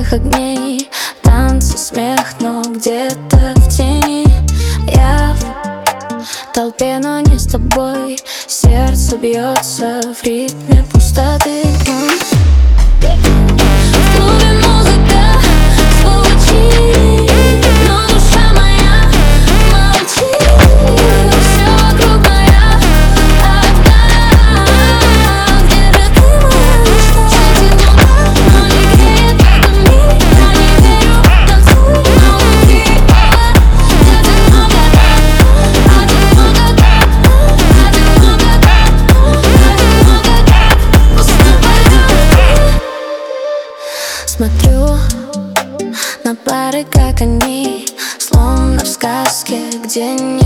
ярких огней, танцы, смех, но где-то в тени. Я в толпе, но не с тобой. Сердце бьется в ритме пустоты. В клубе музыка звучит, но душа моя молчит. Все вокруг моя одна. Где же ты, моя мечта? Но не греет этот мир. Я не верю, танцуй, но внутри. Один много так, один много так, один много так, один много так. Мы с тобой говорим. Смотрю на пары, как они, словно в сказке, где